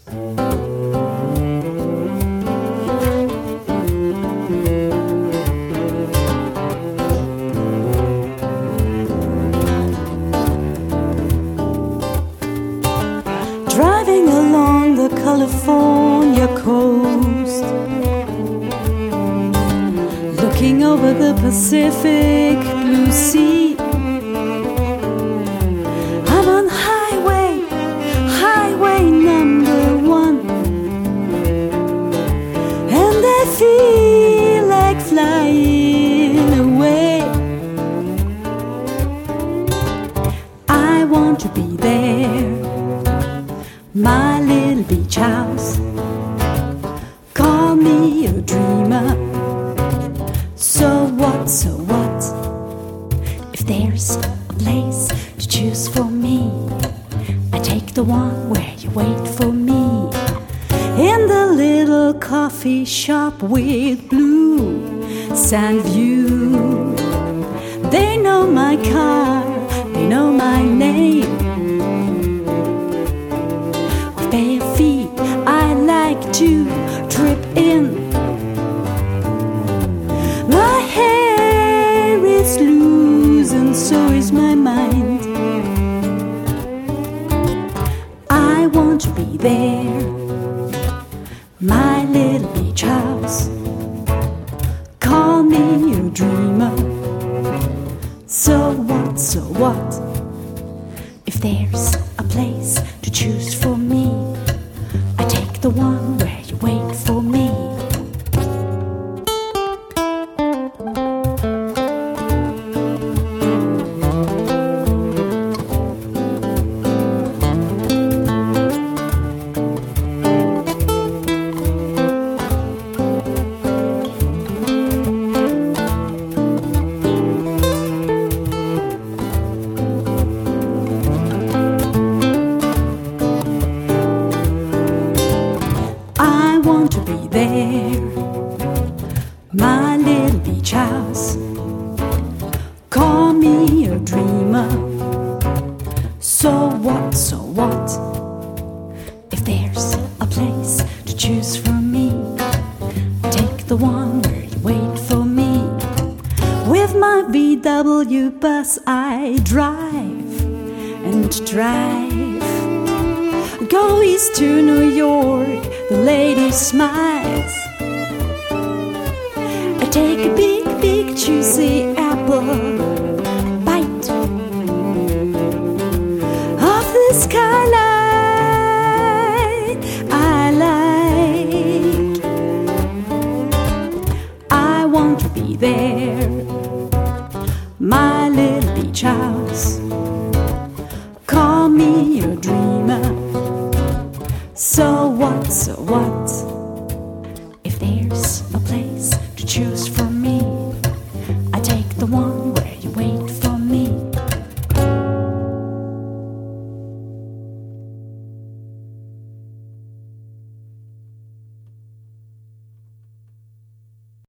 Driving along the California coast, looking over the Pacific blue sea. I'm on highway number 1, and I feel like flying away. I want to be there, my little beach house. Call me a dreamer. So what, if there's a place to choose for me, I take the one where you wait for me. In the little coffee shop with blue sand view, they know my car, they know my name. With bare feet I like to trip in. My hair is loose and so is my mind. I want to be there, my little beach house. Call me a dreamer. So what, if there's a place to choose for me, I take the one where you wait for me. I want to be there, my little beach house. Call me a dreamer. So what, if there's a place to choose for me, take the one where you wait for me. With my VW bus I drive and drive, go east to New York, the lady smiles. I take a big juicy apple bite of the skyline I like. I want to be there, my little beach house. Call me a dreamer. So what,